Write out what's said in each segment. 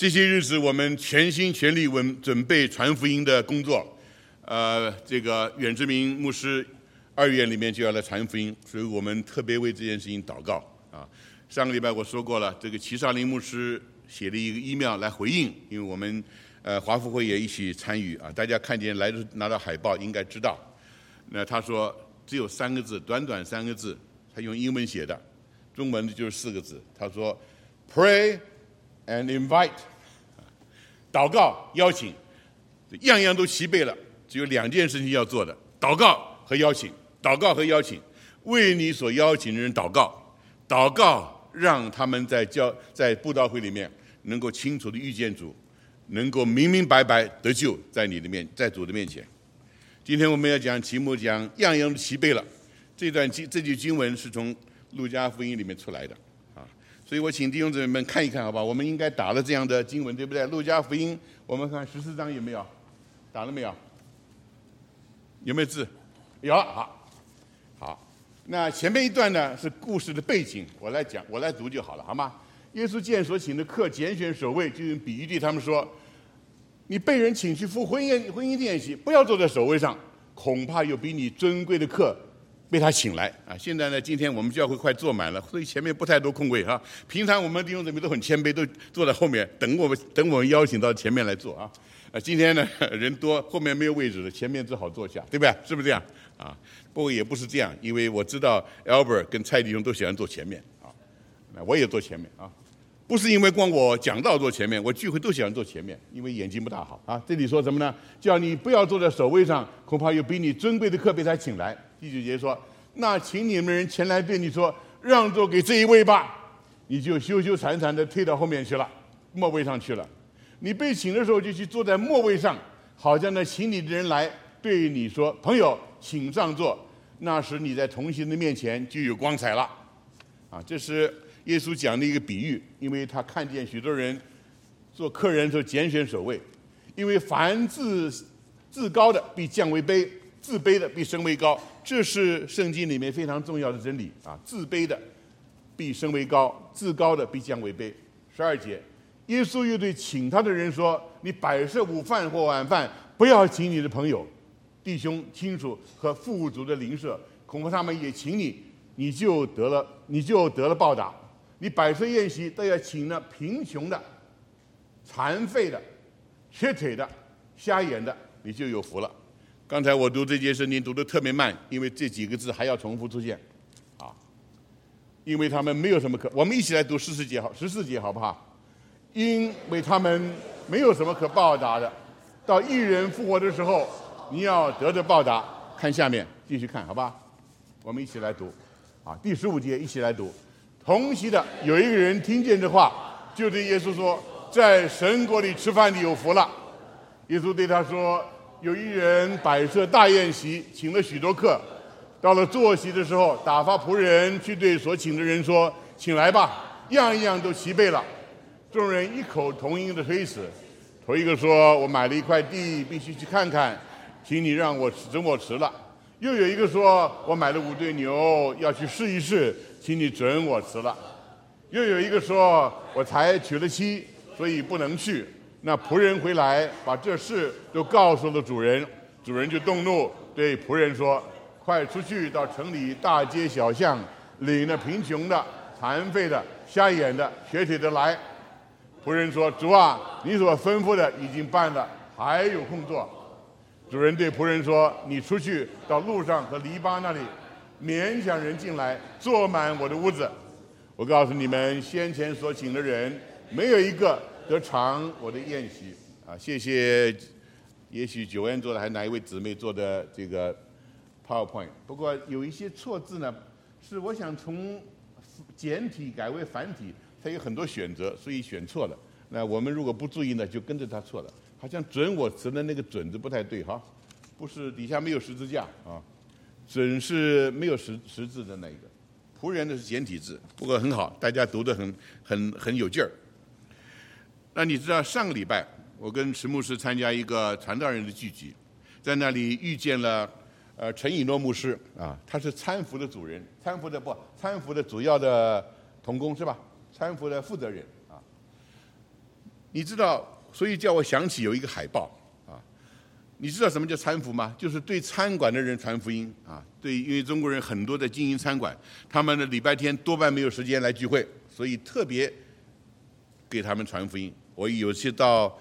这些日子我们全心全力准备传福音的工作。这个远志明牧师2月里面就要来传福音，所以我们特别为这件事情祷告啊。上个礼拜我说过了，这个齐少林牧师写了一个 email 来回应，因为我们华福会也一起参与啊。大家看见拿到海报应该知道。那他说只有3个字，短短3个字，他用英文写的，中文就是4个字。他说 Pray and invite， 祷告邀请，样样都齐备了，只有2件事情要做的：祷告和邀请。祷告和邀请，为你所邀请的人祷告，祷告让他们在布道会里面能够清楚的遇见主，能够明明白白得救，在主的面前。今天我们要讲题目，讲样样都齐备了。这句经文是从路加福音里面出来的啊，所以我请弟兄姊妹们看一看，好吧？我们应该打了这样的经文，对不对？路加福音，我们看14章有没有？打了没有？有没有字？有了，好。那前面一段呢是故事的背景，我来读就好了，好吗？耶稣见所请的客拣选首位，就用比喻对他们说：你被人请去赴婚姻宴席，不要坐在首位上，恐怕有比你尊贵的客被他请来啊！现在呢，今天我们教会快坐满了，所以前面不太多空位哈。平常我们弟兄姊妹都很谦卑，都坐在后面等我们邀请到前面来坐啊。今天呢人多，后面没有位置了，前面只好坐下，对不对？是不是这样啊？不过也不是这样，因为我知道 Albert 跟蔡弟兄都喜欢坐前面啊，那我也坐前面啊。不是因为光我讲道坐前面，我聚会都喜欢坐前面，因为眼睛不大好啊。这里说什么呢？叫你不要坐在首位上，恐怕有比你尊贵的客被他请来。第9节说：那请你们的人前来对你说，让座给这一位吧，你就羞羞惭惭的退到后面去了，末位上去了。你被请的时候就去坐在末位上，好像那请你的人来对你说：朋友，请上座。那时你在同行的面前就有光彩了啊！这是耶稣讲的一个比喻，因为他看见许多人做客人的时候拣选首位，因为凡自高的必降为卑，自卑的必升为高，这是圣经里面非常重要的真理啊！自卑的必升为高，自高的必降为卑。12节，耶稣又对请他的人说：你摆设午饭或晚饭，不要请你的朋友、弟兄、亲属和富足的邻舍，恐怕他们也请你，你就得了报答。你摆设宴席，都要请那贫穷的、残废的、瘸腿的、瞎眼的，你就有福了。刚才我读这节圣经读得特别慢，因为这几个字还要重复出现啊，因为他们没有什么可，我们一起来读14节好不好？因为他们没有什么可报答的，到义人复活的时候，你要得着报答。看下面，继续看，好吧？我们一起来读啊，第15节一起来读。同席的有一个人听见这话，就对耶稣说：在神国里吃饭的有福了。耶稣对他说：有一人摆设大宴席，请了许多客，到了坐席的时候，打发仆人去对所请的人说：请来吧，样样都齐备了。众人异口同音的推辞。头一个说：我买了一块地，必须去看看，请你让我准我迟了。又有一个说：我买了5对牛，要去试一试，请你准我迟了。又有一个说：我才娶了妻，所以不能去。那仆人回来，把这事都告诉了主人，主人就动怒，对仆人说：快出去到城里大街小巷，领那贫穷的、残废的、瞎眼的、瘸腿的来。仆人说：主啊，你所吩咐的已经办了，还有空做。主人对仆人说：你出去到路上和篱笆那里，勉强人进来，坐满我的屋子。我告诉你们，先前所请的人，没有一个得尝我的宴席啊！谢谢，也许9恩做的，还哪一位姊妹做的这个 PowerPoint。不过有一些错字呢，是我想从简体改为繁体，它有很多选择，所以选错了。那我们如果不注意呢，就跟着它错了。好像准我词的那个准字不太对哈，不是底下没有十字架啊，准是没有十字的那个，仆人的是简体字，不过很好，大家读得很有劲儿。那你知道上个礼拜我跟池牧师参加一个传道人的聚集，在那里遇见了陈以诺牧师啊，他是参福的主人，参福的主要的同工是吧？参福的负责人啊。 你知道，所以叫我想起有一个海报啊。你知道什么叫餐福吗？就是对餐馆的人传福音啊。对，因为中国人很多在经营餐馆，他们的礼拜天多半没有时间来聚会，所以特别给他们传福音。我有次到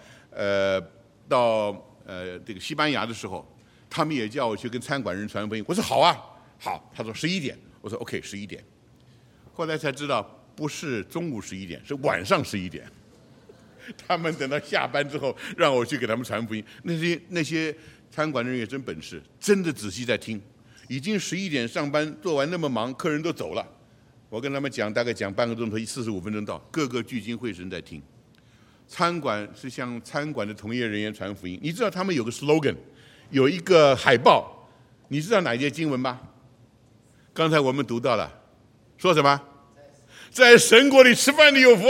这个西班牙的时候，他们也叫我去跟餐馆人传福音。我说好啊，好。他说11点，我说 OK 11点。后来才知道不是中午11点，是晚上11点。他们等到下班之后，让我去给他们传福音。那些餐馆的人也真本事，真的仔细在听。已经11点上班，做完那么忙，客人都走了。我跟他们讲，大概讲半个钟头，45分钟到，个个聚精会神在听。餐馆是向餐馆的从业人员传福音。你知道他们有个 slogan， 有一个海报，你知道哪一节经文吗？刚才我们读到了，说什么？在神国里吃饭的有福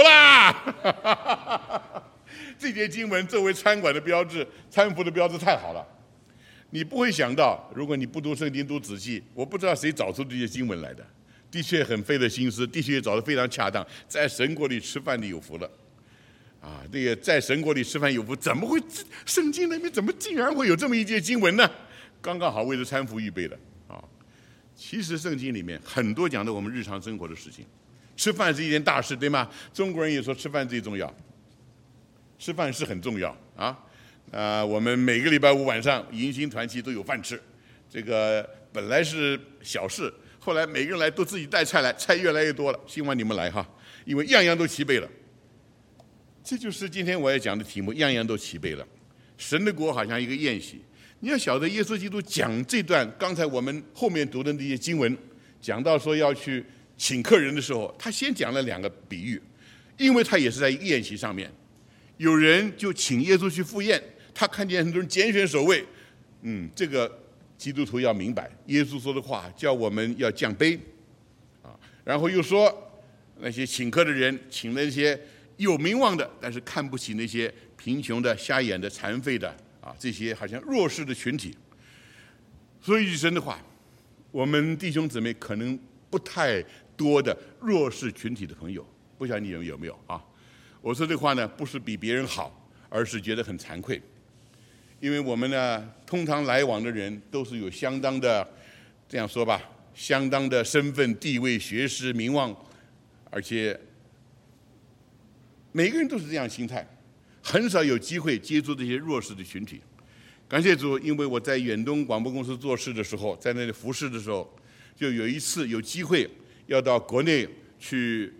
啦！这节经文作为餐馆的标志，餐服的标志太好了。你不会想到，如果你不读圣经读仔细，我不知道谁找出这些经文来的。的确很费了心思，的确也找得非常恰当。在神国里吃饭的有福了。啊，这个在神国里吃饭有福，怎么会？圣经里面怎么竟然会有这么一节经文呢？刚刚好为着餐服预备的啊。其实圣经里面很多讲的我们日常生活的事情。吃饭是一件大事，对吗？中国人也说吃饭最重要，吃饭是很重要啊。我们每个礼拜五晚上迎新团契都有饭吃，这个本来是小事，后来每个人来都自己带菜来，菜越来越多了，希望你们来哈，因为样样都齐备了。这就是今天我要讲的题目，样样都齐备了。神的国好像一个宴席，你要晓得耶稣基督讲这段，刚才我们后面读的那些经文，讲到说要去请客人的时候，他先讲了2个比喻，因为他也是在一个宴席上面，有人就请耶稣去赴宴，他看见很多人拣选首位，这个基督徒要明白，耶稣说的话叫我们要降卑，啊，然后又说那些请客的人请那些有名望的，但是看不起那些贫穷的、瞎眼的、残废的啊，这些好像弱势的群体。所以神的话，我们弟兄姊妹可能不太多的弱势群体的朋友，不晓得你有没有啊？我说这话呢，不是比别人好，而是觉得很惭愧，因为我们呢，通常来往的人都是有相当的，这样说吧，相当的身份、地位、学识、名望，而且每个人都是这样心态，很少有机会接触这些弱势的群体。感谢主，因为我在远东广播公司做事的时候，在那里服侍的时候，就有一次有机会要到国内去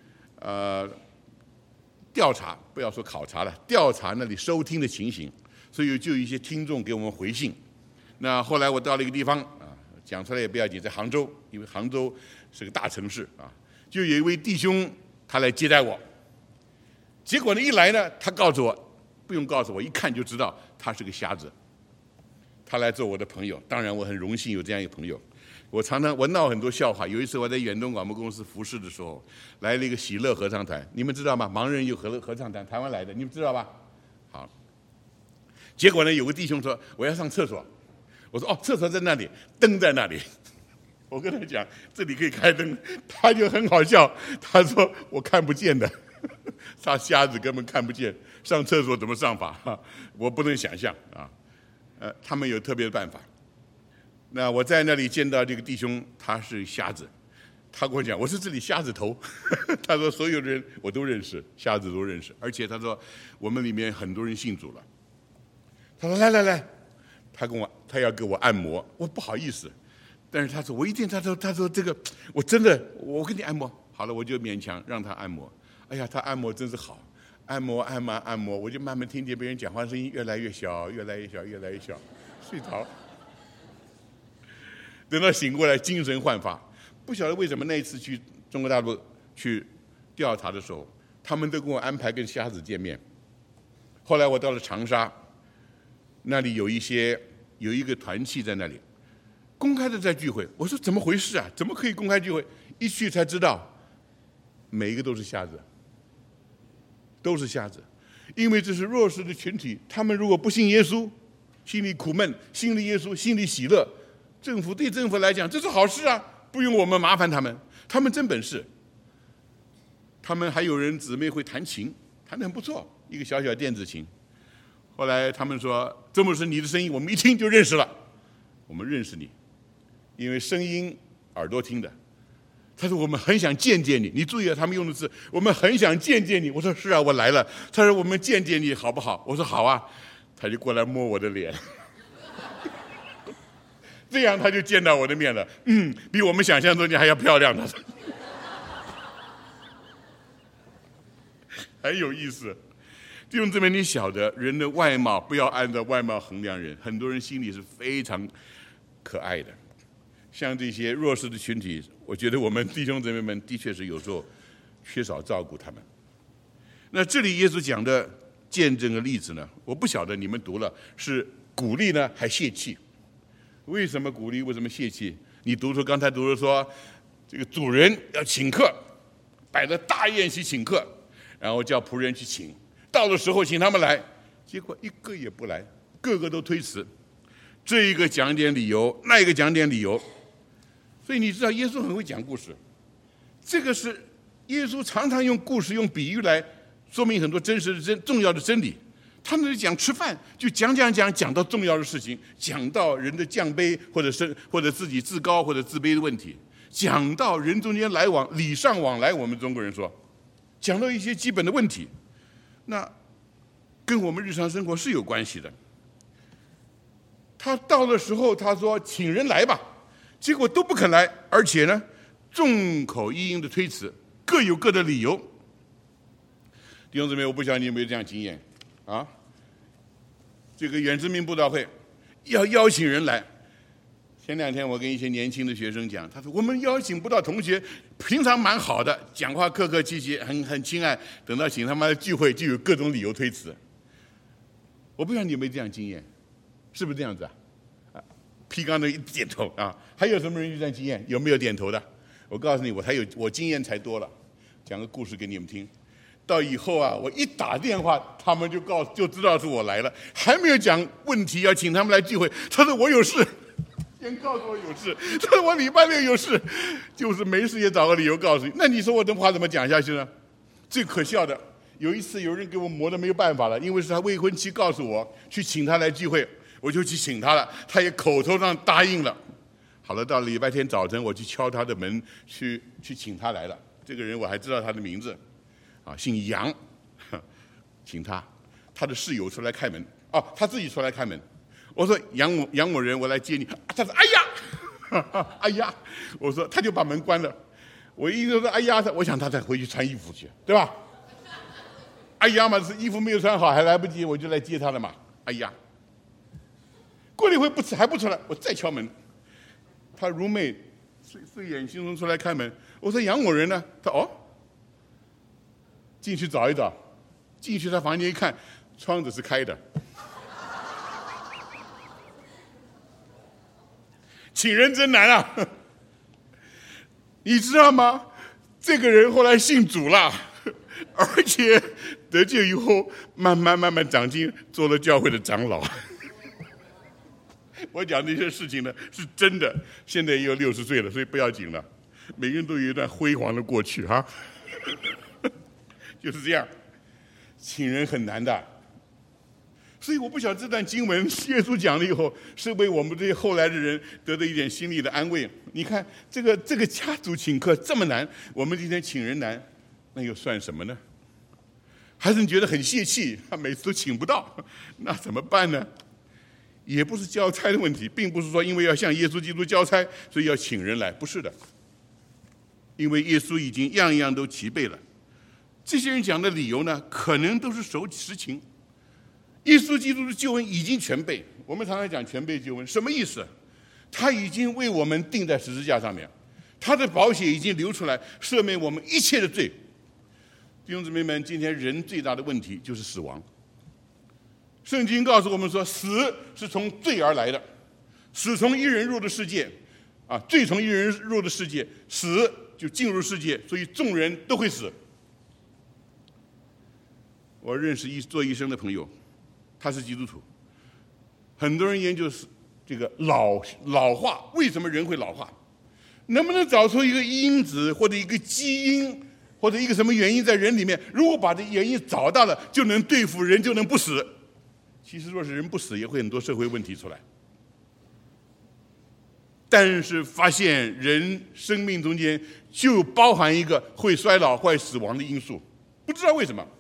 调查，不要说考察了，调查那里收听的情形，所以就有一些听众给我们回信。那后来我到了一个地方啊，讲出来也不要紧，在杭州，因为杭州是个大城市啊，就有一位弟兄他来接待我。结果呢，一来呢，他告诉我，不用告诉我，一看就知道他是个瞎子。他来做我的朋友，当然我很荣幸有这样一个朋友。我闹很多笑话。有一次我在远东广播公司服侍的时候，来了一个喜乐合唱团，你们知道吗？盲人有合唱团，台湾来的，你们知道吧？好，结果呢，有个弟兄说我要上厕所，我说哦，厕所在那里，灯在那里。我跟他讲这里可以开灯，他就很好笑，他说我看不见的，他瞎子根本看不见，上厕所怎么上法？我不能想象啊。他们有特别的办法。那我在那里见到这个弟兄，他是瞎子，他跟我讲，我是这里瞎子头。他说所有的人我都认识，瞎子都认识，而且他说我们里面很多人信主了。他说来，他要给我按摩，我不好意思，但是他说我一定，他说这个我真的我给你按摩好了，我就勉强让他按摩。哎呀，他按摩真是好。按摩，我就慢慢听见别人讲话声音越来越小，睡着。等到醒过来，精神焕发。不晓得为什么那一次去中国大陆去调查的时候，他们都跟我安排跟瞎子见面。后来我到了长沙，那里有一个团契在那里，公开的在聚会。我说怎么回事啊？怎么可以公开聚会？一去才知道，每一个都是瞎子。都是瞎子，因为这是弱势的群体，他们如果不信耶稣，心里苦闷，信了耶稣，心里喜乐，对政府来讲这是好事啊，不用我们麻烦他们，他们真本事。他们还有人姊妹会弹琴，弹得很不错， 一个小小电子琴。后来他们说，周牧师你的声音我们一听就认识了，我们认识你，因为声音耳朵听的。他说我们很想见见你，你注意啊，他们用的字，我们很想见见你。我说是啊，我来了。他说我们见见你好不好？我说好啊。他就过来摸我的脸，这样他就见到我的面了。比我们想象中你还要漂亮的，很有意思。弟兄姊妹，你晓得人的外貌不要按照外貌衡量人，很多人心里是非常可爱的。像这些弱势的群体，我觉得我们弟兄姊妹们的确是有时候缺少照顾他们。那这里耶稣讲的见证的例子呢，我不晓得你们读了是鼓励呢还泄气？为什么鼓励？为什么泄气？你刚才读的说，这个主人要请客，摆了大宴席请客，然后叫仆人去请，到的时候请他们来，结果一个也不来，个个都推辞，这一个讲点理由，那一个讲点理由。所以你知道耶稣很会讲故事，这个是耶稣常常用故事用比喻来说明很多真实的重要的真理。他们讲吃饭就讲到重要的事情，讲到人的降卑或者自己自高或者自卑的问题，讲到人中间来往礼尚往来，我们中国人说，讲到一些基本的问题，那跟我们日常生活是有关系的。他到的时候他说请人来吧，结果都不肯来，而且呢众口一音的推辞，各有各的理由。弟兄姊妹，我不晓得你有没有这样经验啊？这个原住民布道会要邀请人来，前2天我跟一些年轻的学生讲，他说我们邀请不到同学，平常蛮好的，讲话客客气气，很亲爱，等到请他们来聚会就有各种理由推辞。我不知道你有没有这样经验，是不是这样子啊？批刚的一点头啊，还有什么人有这样经验？有没有点头的？我告诉你，我经验才多了，讲个故事给你们听。到以后啊，我一打电话，他们就知道是我来了，还没有讲问题要请他们来聚会，他说我有事，先告诉我有事，他说我礼拜6有事，就是没事也找个理由告诉你。那你说我的话怎么讲下去呢？最可笑的，有一次有人给我磨得没有办法了，因为是他未婚妻告诉我去请他来聚会，我就去请他了，他也口头上答应了。好了，到礼拜天早晨我去敲他的门，去请他来了。这个人我还知道他的名字啊，姓杨，请他的室友出来开门，他自己出来开门。我说杨某人，我来接你。他说哎呀，哎呀，我说他就把门关了。我一说哎呀，我想他再回去穿衣服去，对吧？哎呀嘛，是衣服没有穿好还来不及，我就来接他了嘛。哎呀，过了一会还不出来，我再敲门，他如妹睡眼惺忪出来开门。我说杨某人呢？他进去找一找，进去他房间一看，窗子是开的。请人真难啊！你知道吗？这个人后来信主了，而且得救以后慢慢长进，做了教会的长老。我讲这些事情呢是真的，现在也有60岁了，所以不要紧了。每个人都有一段辉煌的过去哈。就是这样，请人很难的。所以我不晓得这段经文耶稣讲了以后，是为我们这些后来的人得到一点心理的安慰。你看这个家族请客这么难，我们今天请人难，那又算什么呢？还是你觉得很泄气，他每次都请不到，那怎么办呢？也不是交差的问题，并不是说因为要向耶稣基督交差，所以要请人来，不是的。因为耶稣已经样样都齐备了。这些人讲的理由呢，可能都是实情。耶稣基督的救恩已经全备，我们常常讲全备救恩，什么意思？他已经为我们钉在十字架上面，他的宝血已经流出来，赦免我们一切的罪。弟兄姊妹们，今天人最大的问题就是死亡。圣经告诉我们说，死是从罪而来的，死从一人入的世界，罪从一人入的世界，死就进入世界，所以众人都会死。我认识做医生的朋友，他是基督徒，很多人研究这个老化，为什么人会老化？能不能找出一个因子或者一个基因或者一个什么原因在人里面，如果把这原因找到了，就能对付人，就能不死。其实若是人不死，也会很多社会问题出来。但是发现人生命中间就包含一个会衰老、会死亡的因素，不知道为什么。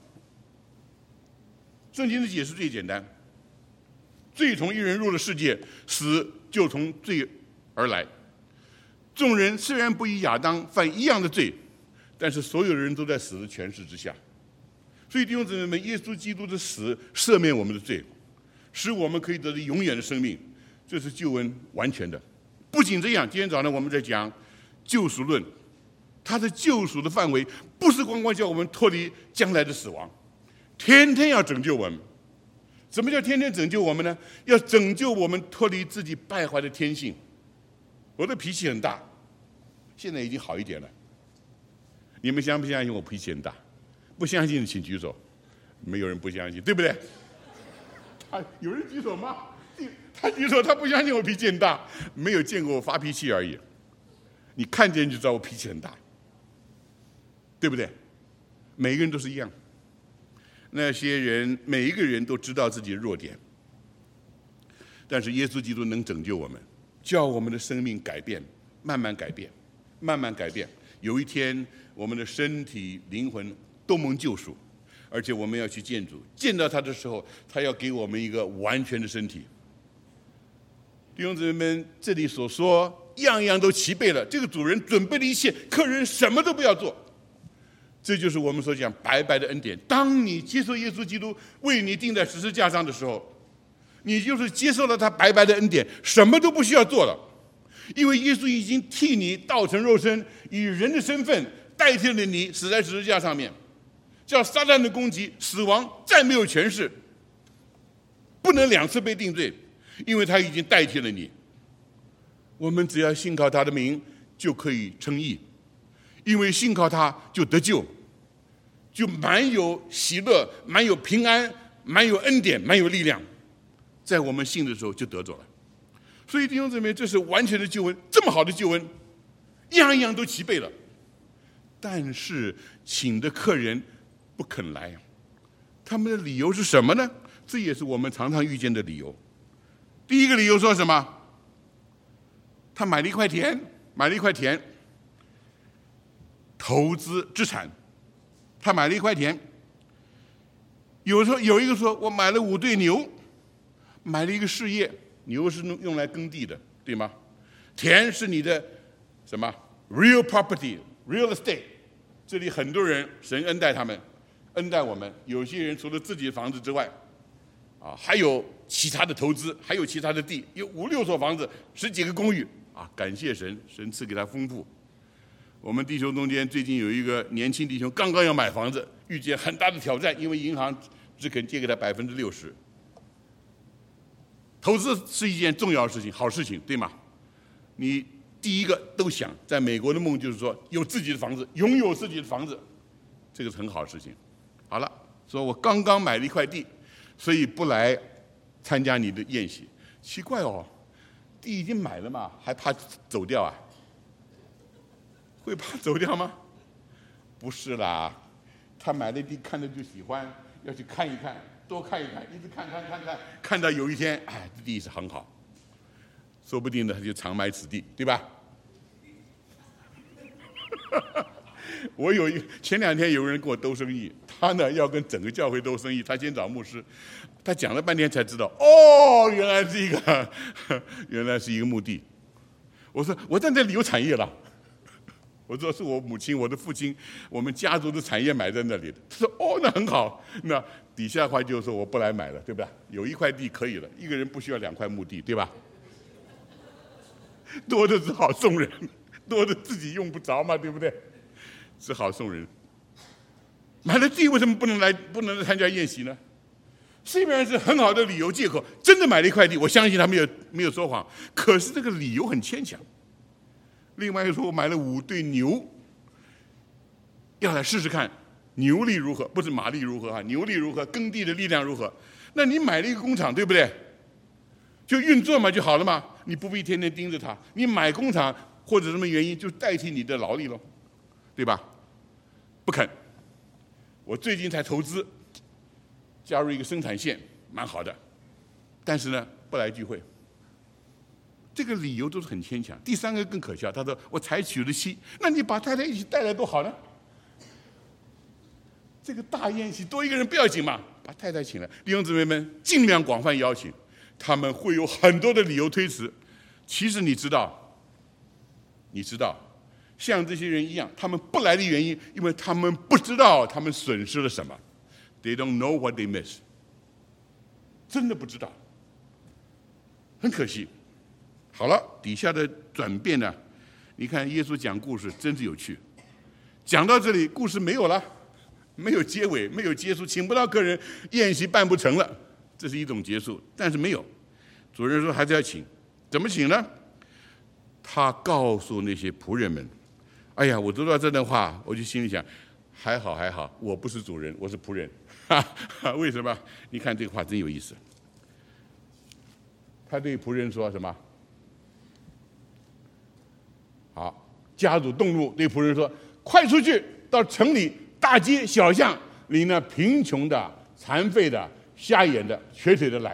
圣经的解释最简单：罪从一人入了世界，死就从罪而来。众人虽然不与亚当犯一样的罪，但是所有人都在死的权势之下。所以弟兄姊妹们，耶稣基督的死赦免我们的罪，使我们可以得到永远的生命，这是救恩完全的。不仅这样，今天早上我们在讲救赎论，它的救赎的范围不是光光叫我们脱离将来的死亡，天天要拯救我们。什么叫天天拯救我们呢？要拯救我们脱离自己败坏的天性。我的脾气很大，现在已经好一点了。你们相不相信我脾气很大？不相信的请举手。没有人不相信，对不对？有人举手吗？他举手，他不相信我脾气很大，没有见过我发脾气而已。你看见就知道我脾气很大，对不对？每一个人都是一样。那些人每一个人都知道自己的弱点，但是耶稣基督能拯救我们，叫我们的生命改变，慢慢改变，慢慢改变。有一天，我们的身体、灵魂都蒙救赎，而且我们要去见主，见到他的时候，他要给我们一个完全的身体。弟兄姊妹们，这里所说样样都齐备了，这个主人准备了一切，客人什么都不要做。这就是我们所讲白白的恩典。当你接受耶稣基督为你钉在十字架上的时候，你就是接受了他白白的恩典，什么都不需要做了，因为耶稣已经替你道成肉身，以人的身份代替了你死在十字架上面，叫撒旦的攻击、死亡再没有权势，不能两次被定罪，因为他已经代替了你。我们只要信靠他的名就可以称义，因为信靠他就得救，就满有喜乐，满有平安，满有恩典，满有力量，在我们信的时候就得着了。所以弟兄姊妹，这是完全的救恩，这么好的救恩，样样都齐备了，但是请的客人不肯来，他们的理由是什么呢？这也是我们常常遇见的理由。第一个理由说什么？他买了一块田，投资资产。他买了一块田，有一个说，我买了5对牛，买了一个事业。牛是用来耕地的，对吗？田是你的什么 real property real estate。 这里很多人神恩待他们，恩待我们。有些人除了自己的房子之外，还有其他的投资，还有其他的地，有5、6所房子，10几个公寓感谢神，神赐给他丰富。我们弟兄中间最近有一个年轻弟兄刚刚要买房子，遇见很大的挑战，因为银行只肯借给他60%。投资是一件重要的事情，好事情，对吗？你第一个都想，在美国的梦就是说有自己的房子，拥有自己的房子，这个是很好的事情。好了，说我刚刚买了一块地，所以不来参加你的宴席。奇怪哦，地已经买了嘛，还怕走掉啊？会怕走掉吗？不是啦，他买的地看着就喜欢，要去看一看，多看一看，一直看到有一天，这地是很好，说不定呢他就常买此地，对吧？我前2天有人跟我兜生意，他呢要跟整个教会兜生意，他先找牧师，他讲了半天才知道，原来是一个墓地。我说我在这里有产业了，我说是我母亲、我的父亲、我们家族的产业买在那里的。他说那很好，那底下话就是说我不来买了，对不对？有1块地可以了，一个人不需要2块墓地，对吧？多的是好送人，多的自己用不着嘛，对不对？只好送人。买了地为什么不能来参加宴席呢？虽然是很好的理由借口，真的买了一块地，我相信他没有说谎，可是这个理由很牵强。另外说我买了5对牛，要来试试看牛力如何，不是马力如何牛力如何，耕地的力量如何。那你买了一个工厂，对不对？就运作嘛就好了嘛，你不必天天盯着它。你买工厂或者什么原因就代替你的劳力咯，对吧？不不肯。我最近才投资加入一个生产线，蛮好的，但是呢不来聚会。这个理由都是很牵强。第三个更可笑，他说我采取了息，那你把太太一起带来多好呢？这个大宴席多一个人不要紧嘛，把太太请来。弟兄姊妹们，尽量广泛邀请，他们会有很多的理由推辞。其实你知道，像这些人一样，他们不来的原因，因为他们不知道他们损失了什么。They don't know what they miss。真的不知道，很可惜。好了，底下的转变呢？你看耶稣讲故事真是有趣。讲到这里，故事没有了，没有结尾，没有结束，请不到客人，宴席办不成了，这是一种结束。但是没有，主人说还是要请，怎么请呢？他告诉那些仆人们：“哎呀，我读到这段话，我就心里想，还好，我不是主人，我是仆人。为什么？你看这个话真有意思。他对仆人说什么？好，家主动怒，对仆人说：快出去，到城里大街小巷领那贫穷的、残废的、瞎眼的、瘸腿的来。”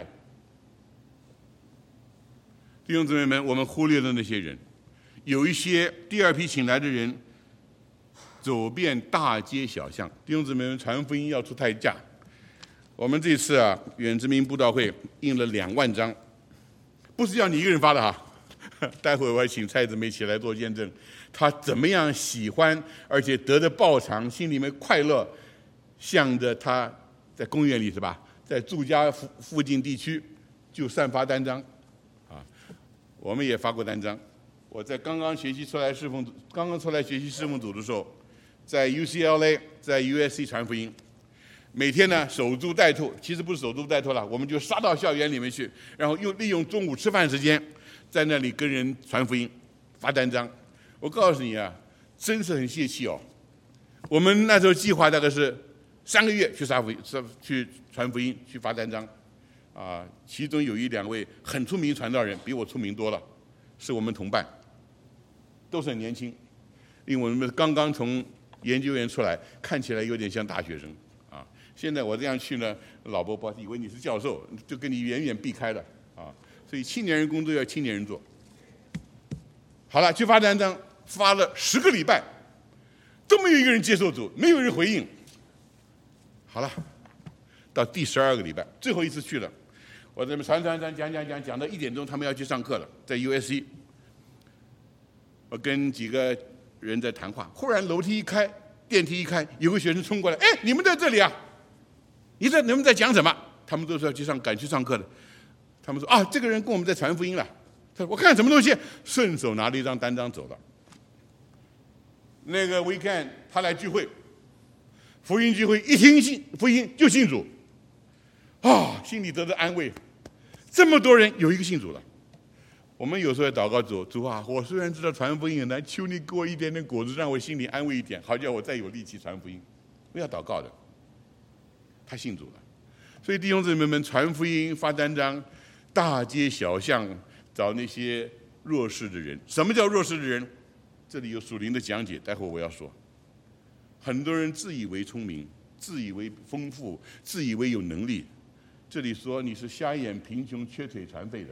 弟兄姊妹们，我们忽略了那些人，有一些第二批请来的人走遍大街小巷。弟兄姊妹们，传福音要出代价。我们这次远之民布道会印了2万张，不是要你一个人发的哈。待会我要请蔡姊妹起来做见证，她怎么样喜欢，而且得的报偿，心里面快乐，向着她在公园里是吧，在住家附近地区就散发单张。我们也发过单张。我在刚刚出来学习侍奉组的时候，在 UCLA 在 USC 传福音，每天呢守株待兔，其实不是守株待兔了，我们就杀到校园里面去，然后利用中午吃饭时间，在那里跟人传福音，发单张。我告诉你真是很泄气哦。我们那时候计划大概是3个月去传福音，去发单张。其中有1-2位很出名传道人，比我出名多了，是我们同伴，都是很年轻，因为我们刚刚从研究院出来，看起来有点像大学生现在我这样去呢，老伯伯以为你是教授，就跟你远远避开了所以青年人工作要青年人做。好了，去发单张，发了10个礼拜，都没有一个人接受主，没有人回应。好了，到第12个礼拜，最后一次去了。我这么传讲到1点钟，他们要去上课了，在 USC。我跟几个人在谈话，忽然楼梯一开，电梯一开，有个学生冲过来，哎，你们在这里啊？你们在讲什么？他们都说赶去上课的。他们说这个人跟我们在传福音了。他说我看什么东西，顺手拿了一张单张走了。那个 weekend 他来聚会，福音聚会，一听福音就信主，心里得到安慰。这么多人有一个信主了。我们有时候也祷告主啊，我虽然知道传福音很难，求你给我一点点果子，让我心里安慰一点，好叫我再有力气传福音。不要祷告的，他信主了。所以弟兄姊妹们，传福音发单张，大街小巷找那些弱势的人。什么叫弱势的人？这里有属灵的讲解，待会我要说。很多人自以为聪明，自以为丰富，自以为有能力。这里说你是瞎眼、贫穷、缺腿、残废的，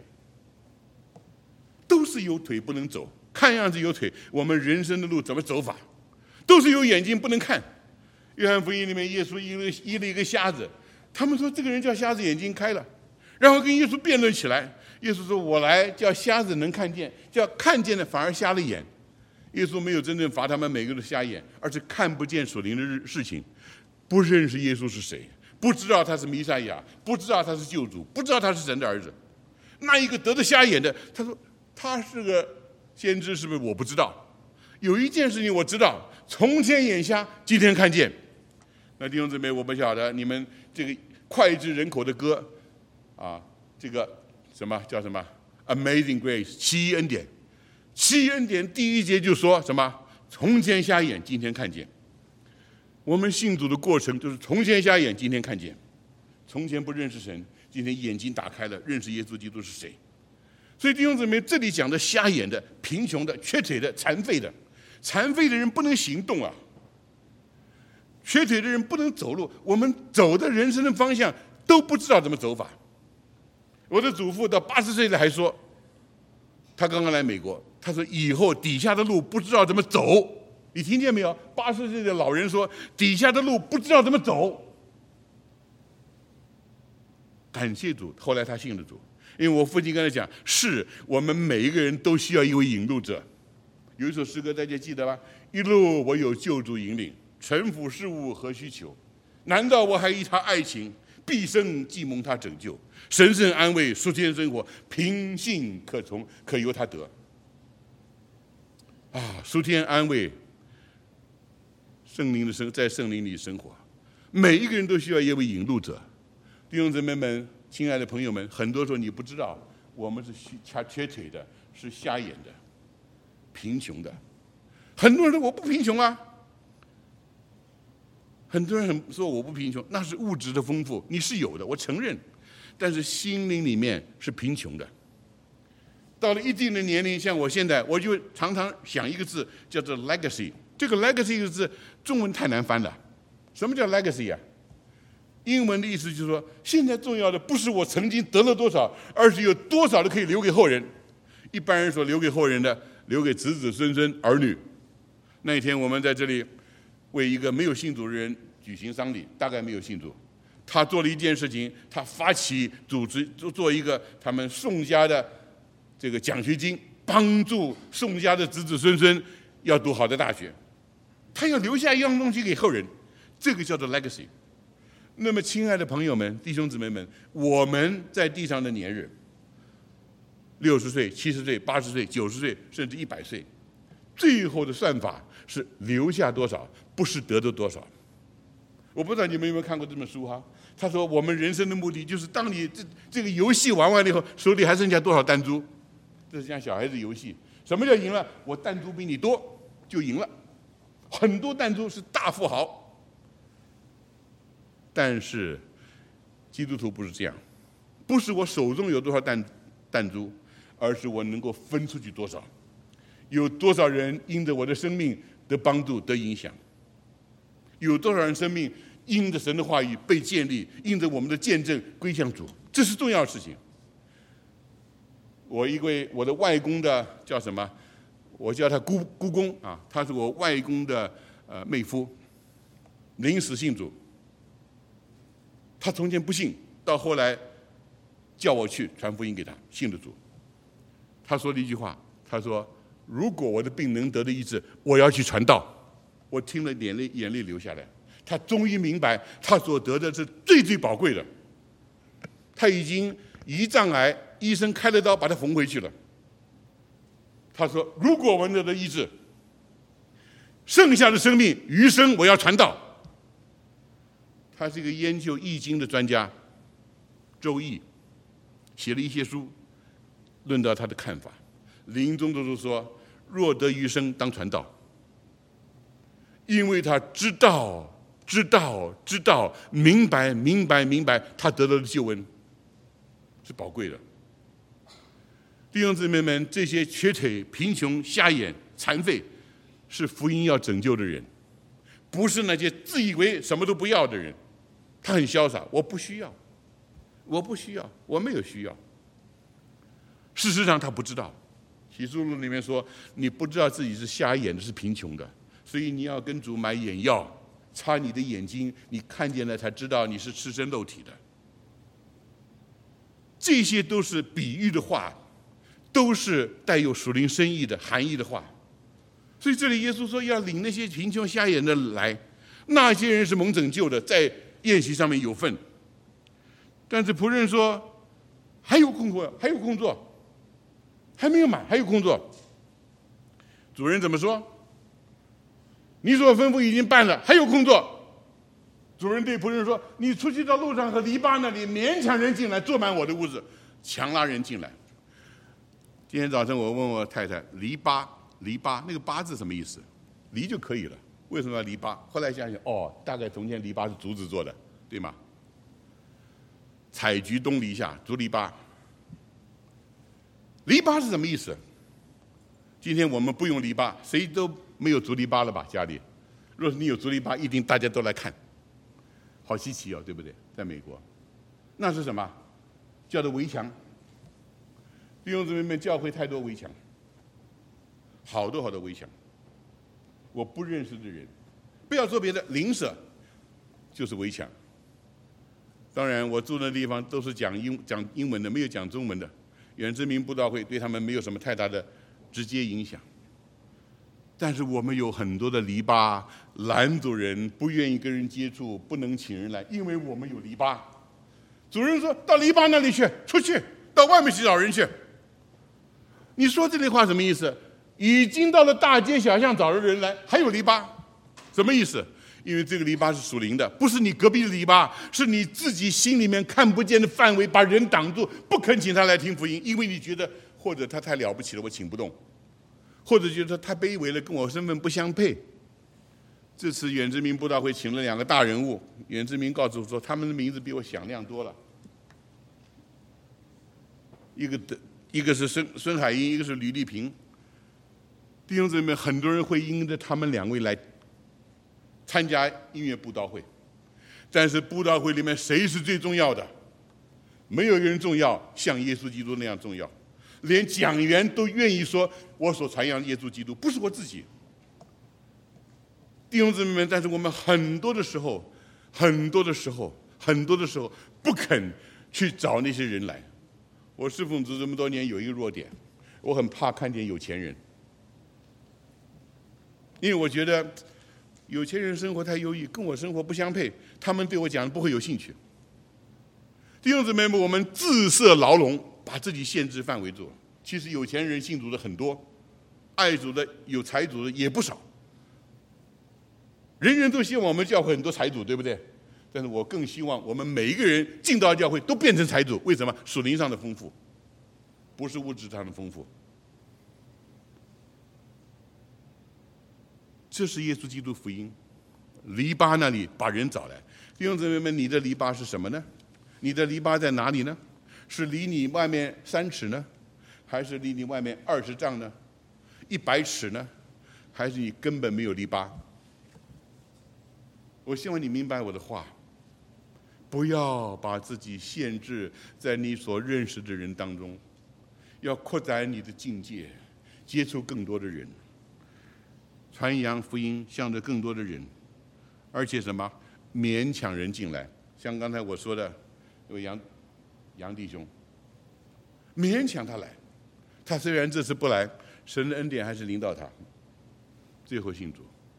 都是有腿不能走，看样子有腿，我们人生的路怎么走法？都是有眼睛不能看。约翰福音里面，耶稣医了一个瞎子，他们说这个人叫瞎子眼睛开了，然后跟耶稣辩论起来。耶稣说：“我来叫瞎子能看见，叫看见的反而瞎了眼。”耶稣没有真正罚他们每个人都瞎眼，而是看不见属灵的事情，不认识耶稣是谁，不知道他是弥赛亚，不知道他是救主，不知道他是神的儿子。那一个得了瞎眼的，他说他是个先知，是不是？我不知道。有一件事情我知道，从前眼瞎，今天看见。那弟兄姊妹，我不晓得你们这个脍炙人口的歌这个叫什么 Amazing Grace 奇异恩典。奇异恩典第1节就说什么？从前瞎眼，今天看见。我们信主的过程就是从前瞎眼，今天看见。从前不认识神，今天眼睛打开了，认识耶稣基督是谁。所以弟兄姊妹，这里讲的瞎眼的、贫穷的、缺腿的、残废的人不能行动瘸腿的人不能走路，我们走的人生的方向都不知道怎么走法。我的祖父到80岁了还说，他刚刚来美国，他说以后底下的路不知道怎么走。你听见没有？80岁的老人说底下的路不知道怎么走。感谢主，后来他信了主。因为我父亲跟他讲，是我们每一个人都需要一位引路者。有一首诗歌大家记得吧？一路我有救主引领，臣服事务何须求？难道我还依他爱情，毕生既蒙他拯救？神圣安慰，属天生活，平信可从，可由他得。属天安慰，在圣灵里生活，每一个人都需要一位引路者。弟兄姊妹们，亲爱的朋友们，很多时候你不知道，我们是瘸腿的，是瞎眼的，贫穷的。很多人说我不贫穷啊，很多人说我不贫穷，那是物质的丰富，你是有的，我承认，但是心灵里面是贫穷的。到了一定的年龄，像我现在，我就常常想一个字，叫做 legacy。这个 legacy 这个字，中文太难翻了。什么叫 legacy 啊？英文的意思就是说，现在重要的不是我曾经得了多少，而是有多少的可以留给后人。一般人说留给后人的，留给子子孙孙儿女。那一天我们在这里为一个没有信主的人举行丧礼，大概没有信主。他做了一件事情，他发起组织做一个他们宋家的这个奖学金，帮助宋家的子子孙孙要读好的大学。他要留下一样东西给后人，这个叫做 legacy。那么，亲爱的朋友们、弟兄姊妹们，我们在地上的年日，60岁、70岁、80岁、90岁，甚至100岁，最后的算法是留下多少，不是得到多少。我不知道你们有没有看过这本书哈？他说，我们人生的目的就是，当你这个游戏玩完了以后，手里还剩下多少弹珠，这是像小孩子游戏。什么叫赢了？我弹珠比你多就赢了，很多弹珠是大富豪。但是基督徒不是这样，不是我手中有多少弹珠，而是我能够分出去多少，有多少人因着我的生命得帮助得影响，有多少人生命因着神的话语被建立，因着我们的见证归向主，这是重要的事情。我的外公的叫什么？我叫他姑公啊，他是我外公的妹夫，临时信主。他从前不信，到后来叫我去传福音给他，信了主。他说了一句话，他说：“如果我的病能得的医治，我要去传道。”我听了眼泪流下来。他终于明白，他所得的是最最宝贵的。他已经胰脏癌，医生开了刀把他缝回去了。他说：“如果我能得医治，剩下的生命余生我要传道。”他是一个研究易经的专家，周易写了一些书，论到他的看法。临终的时候说：“若得余生，当传道。”因为他知道，明白，他得到的救恩是宝贵的。弟兄姊妹们，这些瘸腿、贫穷、瞎眼、残废，是福音要拯救的人，不是那些自以为什么都不要的人。他很潇洒，我不需要，我没有需要。事实上他不知道，启示录里面说，你不知道自己是瞎眼的，是贫穷的，所以你要跟主买眼药，擦你的眼睛，你看见了才知道你是赤身露体的。这些都是比喻的话，都是带有属灵深意的含义的话。所以这里耶稣说要领那些贫穷瞎眼的来，那些人是蒙拯救的，在宴席上面有份。但是仆人说还有工作，还没有满，还有工作。主人怎么说？你所吩咐已经办了，还有工作。主人对仆人说：“你出去到路上和篱笆那里勉强人进来，坐满我的屋子，强拉人进来。”今天早晨我问我太太，篱笆那个笆字什么意思？篱就可以了，为什么要篱笆？后来想想，大概从前篱笆是竹子做的，对吗？采菊东篱下，竹篱笆。篱笆是什么意思？今天我们不用篱笆，谁都没有竹篱笆了吧？家里若是你有竹篱笆，一定大家都来看，好稀奇哦，对不对？在美国，那是什么？叫做围墙。弟兄姊妹们，教会太多围墙，好多好多围墙。我不认识的人，不要说别的，邻舍就是围墙。当然，我住的地方都是讲英文的，没有讲中文的。原住民布道会对他们没有什么太大的直接影响。但是我们有很多的篱笆拦阻人，不愿意跟人接触，不能请人来，因为我们有篱笆。主人说到篱笆那里去，出去到外面去找人去。你说这类话什么意思？已经到了大街小巷找人来，还有篱笆，什么意思？因为这个篱笆是属灵的，不是你隔壁的篱笆，是你自己心里面看不见的范围，把人挡住，不肯请他来听福音，因为你觉得或者他太了不起了，我请不动。或者觉得他太卑微了，跟我身份不相配。这次原住民布道会请了2个大人物，原住民告诉我说，他们的名字比我响亮多了。一个是孙海英，一个是吕丽萍。弟兄姊妹，很多人会因着他们2位来参加音乐布道会，但是布道会里面谁是最重要的？没有一个人重要像耶稣基督那样重要。连讲员都愿意说，我所传扬耶稣基督不是我自己。弟兄姊妹们，但是我们很多的时候不肯去找那些人来。我侍奉主这么多年，有一个弱点，我很怕看见有钱人，因为我觉得有钱人生活太优异，跟我生活不相配，他们对我讲不会有兴趣。弟兄姊妹们，我们自设牢笼，把自己限制范围住。其实有钱人信主的很多，爱主的有财主的也不少。人人都希望我们教会很多财主，对不对？但是我更希望我们每一个人进到教会都变成财主。为什么？属灵上的丰富，不是物质上的丰富。这是耶稣基督福音。篱笆那里把人找来。弟兄姊妹们，你的篱笆是什么呢？你的篱笆在哪里呢？是离你外面3尺呢，还是离你外面20丈呢？100尺呢？还是你根本没有篱笆？我希望你明白我的话，不要把自己限制在你所认识的人当中，要扩展你的境界，接触更多的人，传扬福音，向着更多的人，而且什么？勉强人进来，像刚才我说的，有杨弟兄，勉强他来。他虽然这次不来，神的恩典还是临到他，最后信主。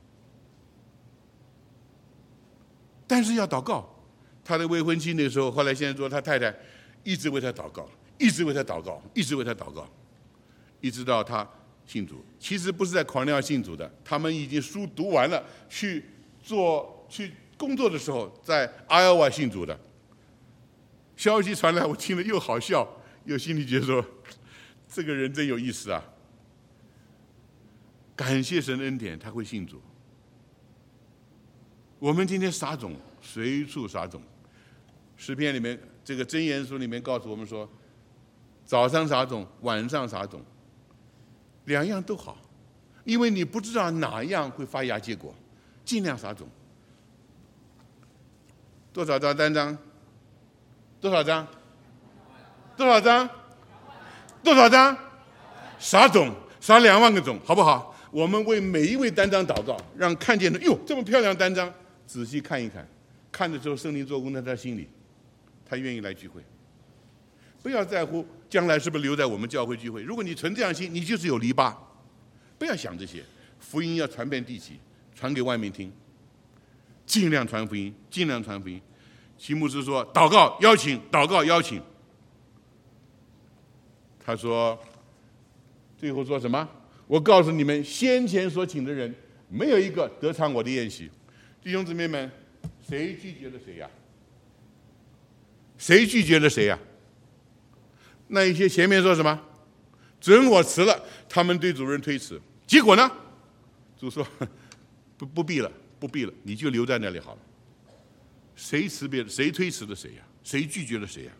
但是要祷告。他的未婚妻那时候，后来现在说他太太一直为他祷告，一直为他祷告，一直为他祷告，一直到他信主。其实不是在狂料信主的，他们已经书读完了，去工作的时候，在Iowa信主的。消息传来，我听了又好笑，又心里觉得说，这个人真有意思啊！感谢神的恩典，他会信主。我们今天撒种，随处撒种。诗篇里面，这个箴言书里面告诉我们说，早上撒种，晚上撒种，2样都好，因为你不知道哪样会发芽结果，尽量撒种。多少张单张？多少张？多少张？多少张？撒种，撒2万个种，好不好？我们为每一位单张祷告，让看见的，哟，这么漂亮的单张，仔细看一看，看的时候圣灵做工在他心里，他愿意来聚会。不要在乎将来是不是留在我们教会聚会，如果你存这样心，你就是有篱笆。不要想这些，福音要传遍地极，传给外面听，尽量传福音，尽量传福音。齐牧师说：“祷告邀请，祷告邀请。”他说，最后说什么？我告诉你们，先前所请的人，没有一个得偿我的宴席。弟兄姊妹们，谁拒绝了谁呀？谁拒绝了谁呀？那一些前面说什么？准我辞了，他们对主人推辞。结果呢？主说：“不必了，不必了，你就留在那里好了。”谁推辞了谁呀？谁拒绝了谁呀？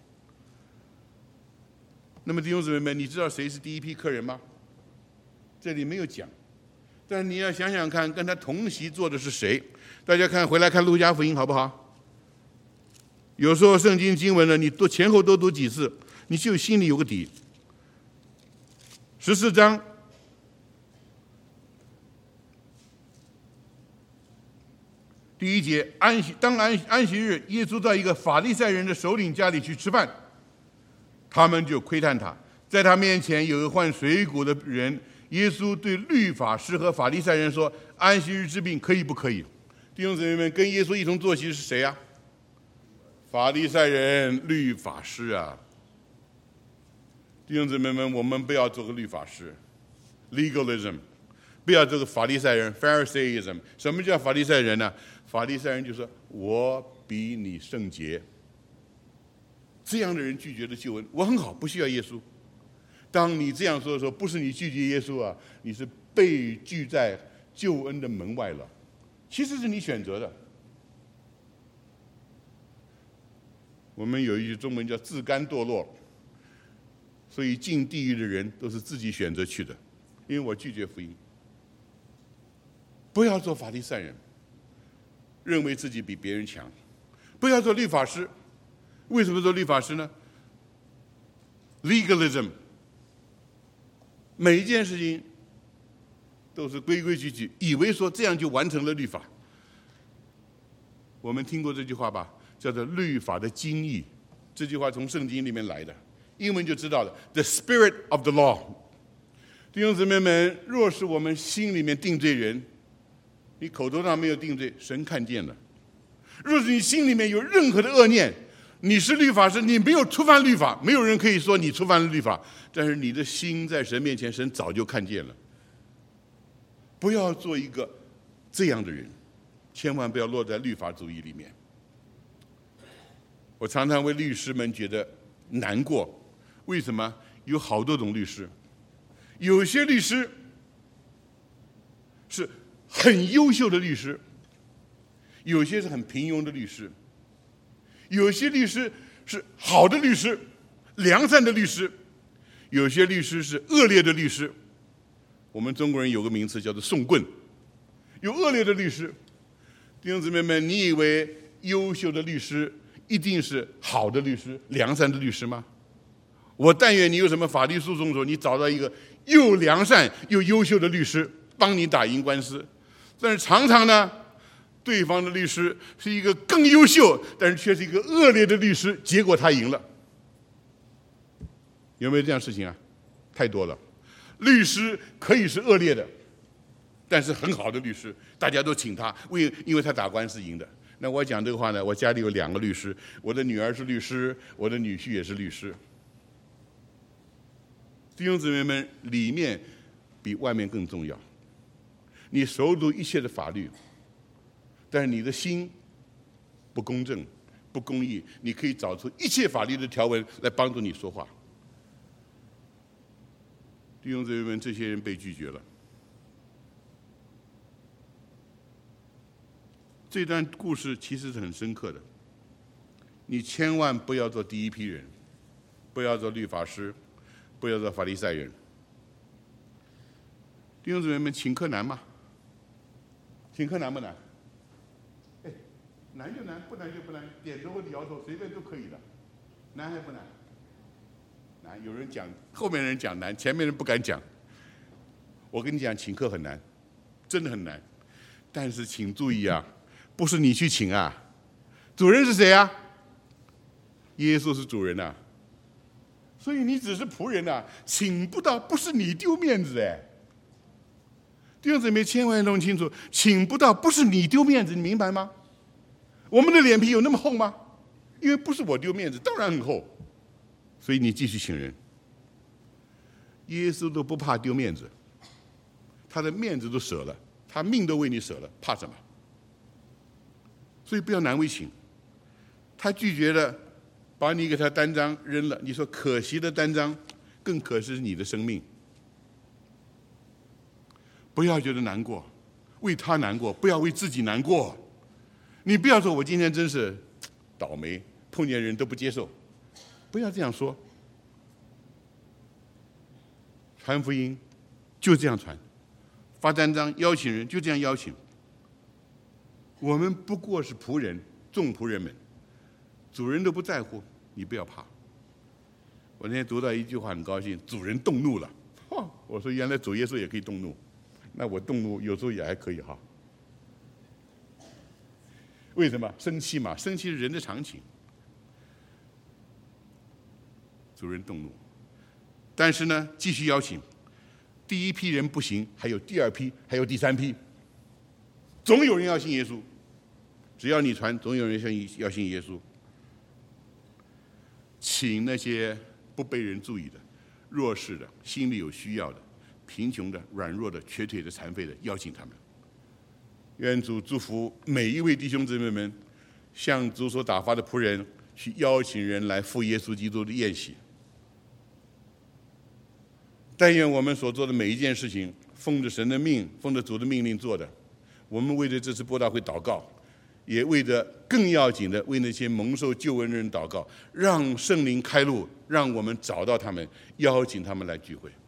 那么弟兄姊妹们，你知道谁是第一批客人吗？这里没有讲， 但你要想想看，跟他同席坐的是谁？大家回来看路加福音好不好？有时候圣经经文呢，你前后多读几次，你就心里有个底。14章第1节，安息日，耶稣到一个法利赛人的首领家里去吃饭，他们就窥探他，在他面前有个患水谷的人。耶稣对律法师和法利赛人说：“安息日治病可以不可以？”弟兄姊妹们，跟耶稣一同坐席是谁啊？法利赛人、律法师啊！弟兄姊妹们，我们不要做个律法师 ，legalism， 不要做个法利赛人 ，Pharisaism。什么叫法利赛人呢？法利赛人就说：“我比你圣洁。”这样的人拒绝了救恩，我很好，不需要耶稣。当你这样说的时候，不是你拒绝耶稣啊，你是被拒在救恩的门外了。其实是你选择的。我们有一句中文叫自甘堕落，所以进地狱的人都是自己选择去的。因为我拒绝福音。不要做法利赛人，认为自己比别人强；不要做律法师。为什么做律法师呢？ legalism。每一件事情都是规规矩矩，以为说这样就完成了律法。我们听过这句话吧？叫做律法的精义。这句话从圣经里面来的，英文就知道了 ，the spirit of the law。弟兄姊妹们，若是我们心里面定罪人，你口头上没有定罪，神看见了；若是你心里面有任何的恶念，你是律法师，你没有触犯律法，没有人可以说你触犯了律法，但是你的心在神面前，神早就看见了。不要做一个这样的人，千万不要落在律法主义里面。我常常为律师们觉得难过，为什么？有好多种律师，有些律师是很优秀的律师，有些是很平庸的律师。有些律师是好的律师，良善的律师；有些律师是恶劣的律师。我们中国人有个名词叫做送棍，有恶劣的律师。弟兄姊妹们，你以为优秀的律师一定是好的律师、良善的律师吗？我但愿你有什么法律诉讼的时候，你找到一个又良善又优秀的律师，帮你打赢官司。但是常常呢，对方的律师是一个更优秀，但是却是一个恶劣的律师，结果他赢了。有没有这样的事情啊？太多了。律师可以是恶劣的，但是很好的律师，大家都请他，因为他打官司赢的。那我讲这个话呢，我家里有2个律师，我的女儿是律师，我的女婿也是律师。弟兄姊妹们，里面比外面更重要。你熟读一切的法律，但是你的心不公正、不公义，你可以找出一切法律的条文来帮助你说话。弟兄姊妹们，这些人被拒绝了。这段故事其实是很深刻的，你千万不要做第一批人，不要做律法师，不要做法利赛人。弟兄姊妹们，请客难吗？请客难不难？哎，难就难，不难就不难，点头或者摇头，随便都可以的。难还不难？难，有人讲，后面人讲难，前面人不敢讲。我跟你讲，请客很难，真的很难。但是请注意啊，不是你去请啊，主人是谁啊？耶稣是主人啊，所以你只是仆人啊，请不到不是你丢面子哎。弟兄姊妹，千万弄清楚，请不到不是你丢面子，你明白吗？我们的脸皮有那么厚吗？因为不是我丢面子，当然很厚。所以你继续请人。耶稣都不怕丢面子，他的面子都舍了，他命都为你舍了，怕什么？所以不要难为情。他拒绝了，把你给他单张扔了，你说可惜的单张，更可惜是你的生命。不要觉得难过，为他难过，不要为自己难过。你不要说我今天真是倒霉，碰见人都不接受，不要这样说。传福音就这样传， 8、3章邀请人，就这样邀请。我们不过是仆人，众仆人们，主人都不在乎，你不要怕。我那天读到一句话很高兴，主人动怒了。我说原来主耶稣也可以动怒，那我动怒有时候也还可以哈。为什么？生气嘛，生气是人的常情。主人动怒，但是呢，继续邀请。第一批人不行，还有第二批，还有第三批，总有人要信耶稣。只要你传，总有人要信耶稣。请那些不被人注意的、弱势的、心里有需要的、贫穷的、软弱的、瘸腿的、残废的，邀请他们。愿主祝福每一位弟兄姊妹们，像主所打发的仆人，去邀请人来赴耶稣基督的宴席。但愿我们所做的每一件事情，奉着神的命，奉着主的命令做的，我们为着这次布道会祷告，也为着更要紧的为那些蒙受救恩的人祷告，让圣灵开路，让我们找到他们，邀请他们来聚会。